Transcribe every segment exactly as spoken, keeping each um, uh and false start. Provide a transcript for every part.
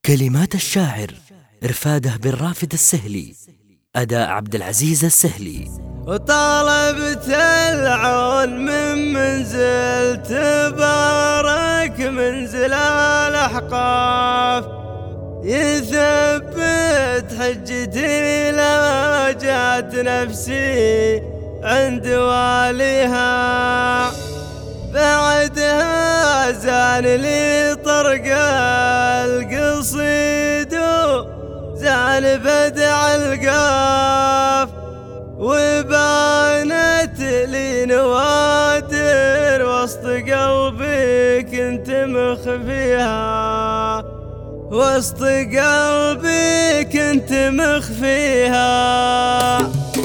كلمات الشاعر إرفاده بن رافد السهلي، أداء عبد العزيز السهلي. وطالبت العون من منزل تبارك منزل الأحقاف، يثبت حجتي لما جات نفسي عند واليها. بعدها زان لي طرق القصيد زان بدع القاف، وبانت لي نوادر وسط قلبي كنت مخفيها، وسط قلبي كنت مخفيها.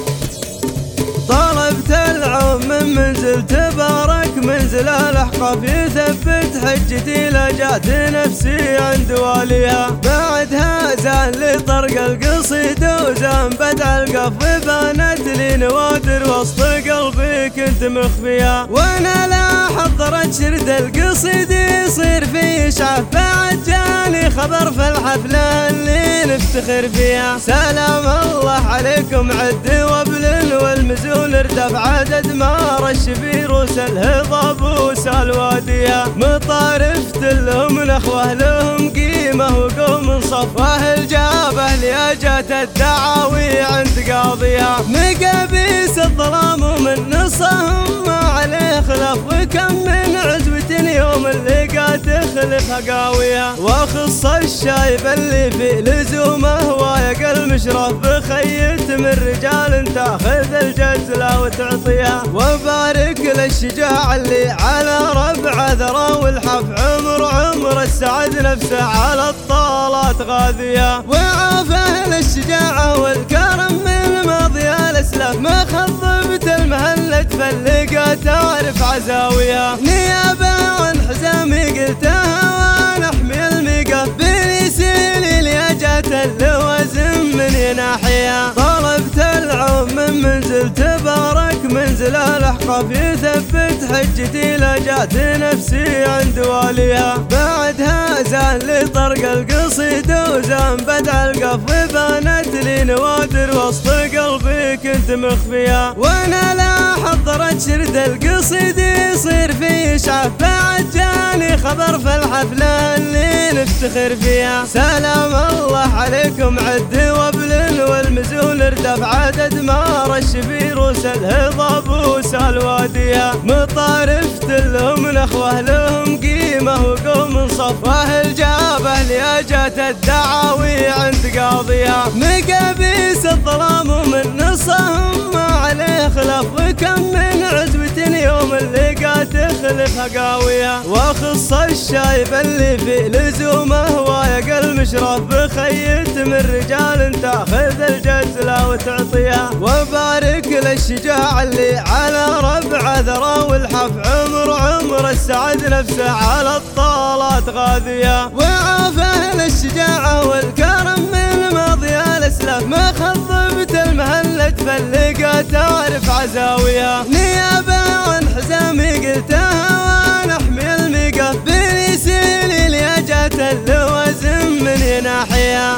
طلبت العون من منزل تبارك منزل الأحقاف، يثبت حجتي لجات نفسي عند واليها. بعدها زان لي طرق القصيد وزان بدع القاف، وبانت لي نوادر وسط قلبي كنت مخفيها. وانا لا حضرت شرد القصيد يصير في إشعاف، بعد جاني خبر في الحفلة اللي نفتخر فيها. سلام الله عليكم عد وابل والمزول ارتفع عدد ما رش في روس الهضاب وسال واديها. مطارفت لهم نخوه لهم قيمة وقوم صف، واهل جابه لأجت الدعاوي عند قاضيها. مقابيس الظلام ومن نصهم ما عليه خلاف، وكم من عزوة يوم اللي قاد تخلف قاويها. واخص الشايب اللي في لزومه وايق المشرف، بخيت من رجال تاخذ الجزلة وتعطيها. وبارك للشجاع اللي على ربع ذرى والحف، عمر عمر السعد نفسه على الطالات غاذية. وعافه للشجاعة والكرم من ماضي الاسلاف، ما خضبت المهلة فاللقى تعرف عزاويها. نيابة عن حزامي قلتها وانا احمي الميقاف، بنسيلي لي جات اللوازم من ناحية. طلبت العون من منزل تبارك منزل الأحقاف، يثبت حجتي لجات نفسي عند واليها. بعدها زان لي طرق القصيد وزان بدع القاف، وبانت لي نوادر وسط قلبي كنت مخفيها. وانا لا حضرت شرد القصيد يصير في إشعاف، بعد جاني خبر في الحفلة اللي نفتخر فيها. سلام الله عليكم عد وابل والمزول ارتفع عدد ما رش في روس الهضاب وسال واديها. مطارفت لهم نخوه لهم قيمة وقوم صف، واهل جابه لأجت الدعاوي عند قاضيها. مقابيس الظلام ومن نصهم ما عليه خلاف، وكم من عزوة يوم اللي قاد تخلف قاويها. واخص الشايب اللي في لزومه وايق المشرف، بخيت من رجال تاخذ الجزلة وتعطيها. وبارك للشجاع اللي على ربع ذرى والحف، عمر عمر السعد نفسه على الطالات غاذية. وعافه للشجاعة والكرم من ماضي الاسلاف، ما خضبت المهلة فاللقى تعرف عزاويها. نيابة عن حزامي قلتها وانا احمي الميقاف، بنسيلي لي جات اللوازم من ناحية.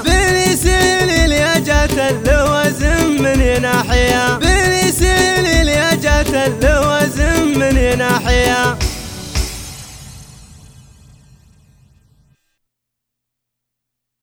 بنسيلي لي جات اللوازم من ناحية. بنسيلي لي جات اللوازم من ناحية.